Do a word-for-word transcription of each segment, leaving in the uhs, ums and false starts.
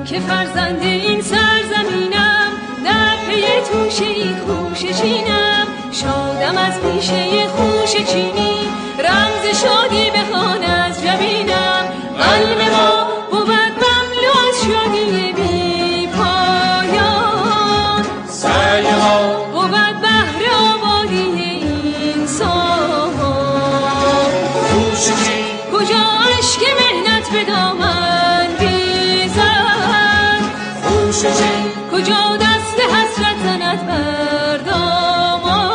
که فرزند این سرزمینم، در پی توشه ای خوشه چینم. شادم از پیشه خوشه چینی، رمز شادی بخوان از جبینم. قلب ما بود مملو از شادی بی پایان، سعی ما بود بهر آبادی این سامان. خوشه چین کجا اشک مهنت به دامن ریزد، خوشه چین کجا دست حسرت زند بر دامان.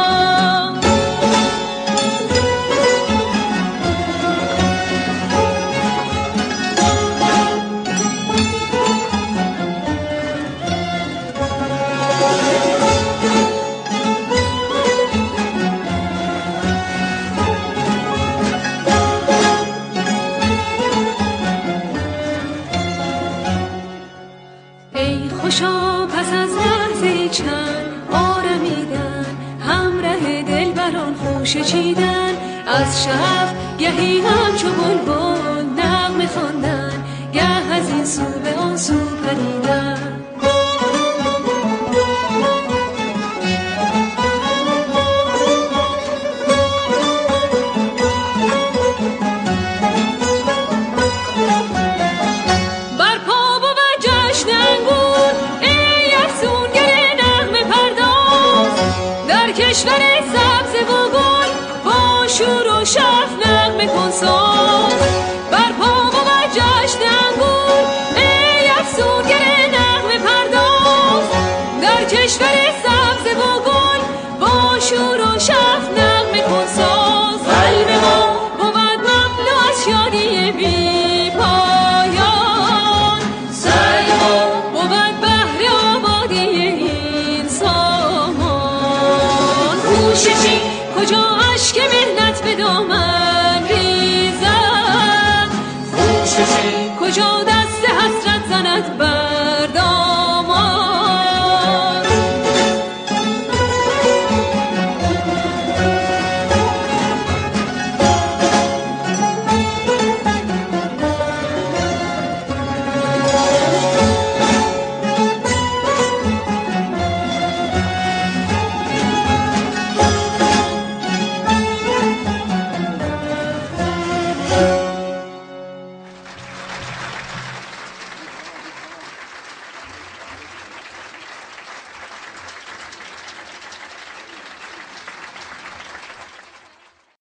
ای خوشا پس از لحظه چند آرمیدن، همراه دلبران خوشه چیدن. از شب گهی همچو بلبل نغمه خواندن، گه از این سو به آن سو پریدن. کشور سبز و گل با شور و شف نغمه کن ساز. بر پا بود جشن انگور ای افسونگر نغمه پرداز. در کشور سبز و گل با شور و شف نغمه کن ساز. قلب ما بود مملو از شادی بی پایان، سعی ما بود بهر آبادی این سامان. خوشه چین کجا اشک مهنت به دامن ریزد، خوشه چین کجا